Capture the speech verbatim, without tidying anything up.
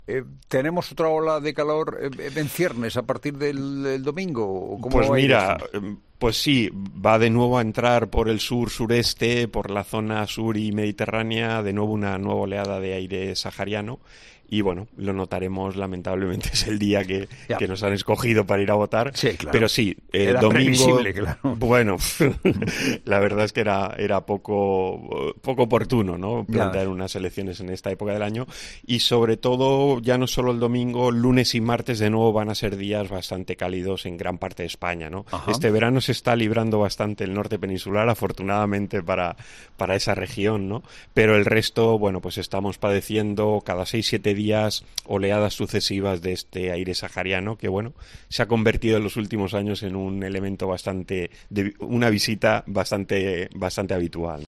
Eh, ¿tenemos otra ola de calor eh, en ciernes a partir del, del domingo? ¿O cómo Pues va a ir mira, esto? em, pues sí, va de nuevo a entrar por el sur-sureste, por la zona sur y mediterránea, de nuevo una nueva oleada de aire sahariano. Y bueno, lo notaremos, lamentablemente es el día que, Ya. que nos han escogido para ir a votar. Sí, claro. Pero sí, eh, Era domingo, previsible, claro. bueno, la verdad es que era, era poco, poco oportuno, ¿no? Ya. Plantear unas elecciones en esta época del año. Y sobre todo, ya no solo el domingo, lunes y martes de nuevo van a ser días bastante cálidos en gran parte de España, ¿no? Ajá. Este verano se está librando bastante el norte peninsular, afortunadamente para, para esa región, ¿no? Pero el resto, bueno, pues estamos padeciendo cada seis, siete días oleadas sucesivas de este aire sahariano que, bueno, se ha convertido en los últimos años en un elemento bastante, de una visita bastante, bastante habitual.